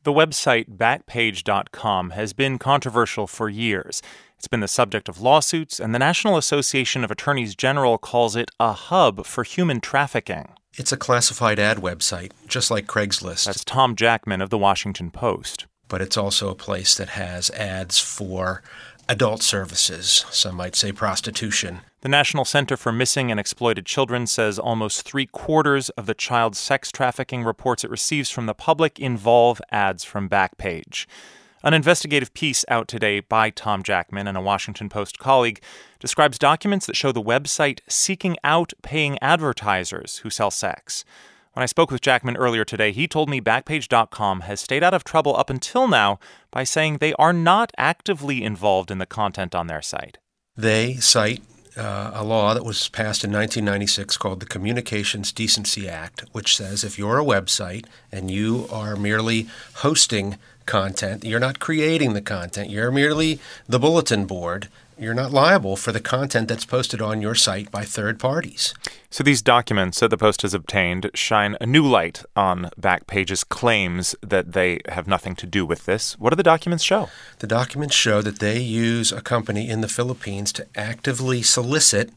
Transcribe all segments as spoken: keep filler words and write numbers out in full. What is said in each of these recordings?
The website Backpage dot com has been controversial for years. It's been the subject of lawsuits, and the National Association of Attorneys General calls it a hub for human trafficking. It's a classified ad website, just like Craigslist. That's Tom Jackman of The Washington Post. But it's also a place that has ads for adult services, some might say prostitution. The National Center for Missing and Exploited Children says almost three-quarters of the child sex trafficking reports it receives from the public involve ads from Backpage. An investigative piece out today by Tom Jackman and a Washington Post colleague describes documents that show the website seeking out paying advertisers who sell sex. When I spoke with Jackman earlier today, he told me Backpage dot com has stayed out of trouble up until now by saying they are not actively involved in the content on their site. They cite uh, a law that was passed in nineteen ninety-six called the Communications Decency Act, which says if you're a website and you are merely hosting content, you're not creating the content, you're merely the bulletin board, you're not liable for the content that's posted on your site by third parties. So these documents that the Post has obtained shine a new light on Backpage's claims that they have nothing to do with this. What do the documents show? The documents show that they use a company in the Philippines to actively solicit,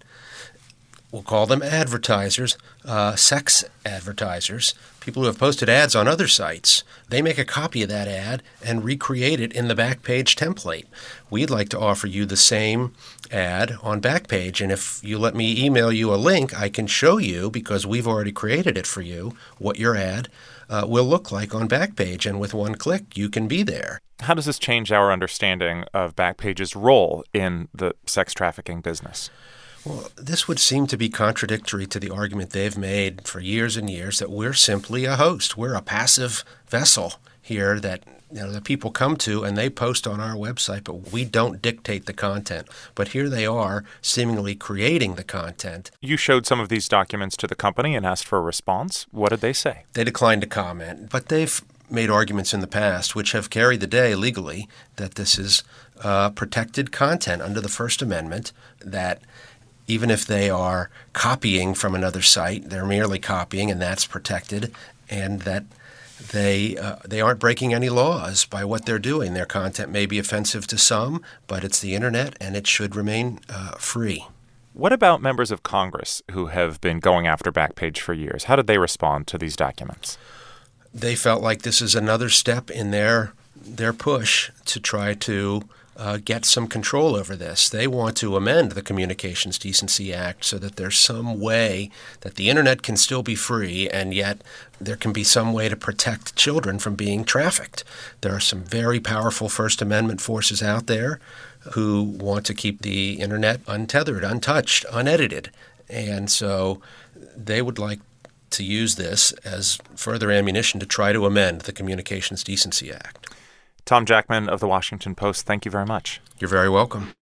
we'll call them advertisers, uh, sex advertisers, people who have posted ads on other sites. They make a copy of that ad and recreate it in the Backpage template. We'd like to offer you the same ad on Backpage, and if you let me email you a link, I can show you, because we've already created it for you, what your ad uh, will look like on Backpage, and with one click, you can be there. How does this change our understanding of Backpage's role in the sex trafficking business? Well, this would seem to be contradictory to the argument they've made for years and years that we're simply a host. We're a passive vessel here that, you know, the people come to and they post on our website, but we don't dictate the content. But here they are seemingly creating the content. You showed some of these documents to the company and asked for a response. What did they say? They declined to comment, but they've made arguments in the past which have carried the day legally that this is uh, protected content under the First Amendment, that even if they are copying from another site, they're merely copying, and that's protected, and that they uh, they aren't breaking any laws by what they're doing. Their content may be offensive to some, but it's the internet, and it should remain uh, free. What about members of Congress who have been going after Backpage for years? How did they respond to these documents? They felt like this is another step in their their push to try to Uh, get some control over this. They want to amend the Communications Decency Act so that there's some way that the internet can still be free, and yet there can be some way to protect children from being trafficked. There are some very powerful First Amendment forces out there who want to keep the internet untethered, untouched, unedited. And so they would like to use this as further ammunition to try to amend the Communications Decency Act. Tom Jackman of The Washington Post, thank you very much. You're very welcome.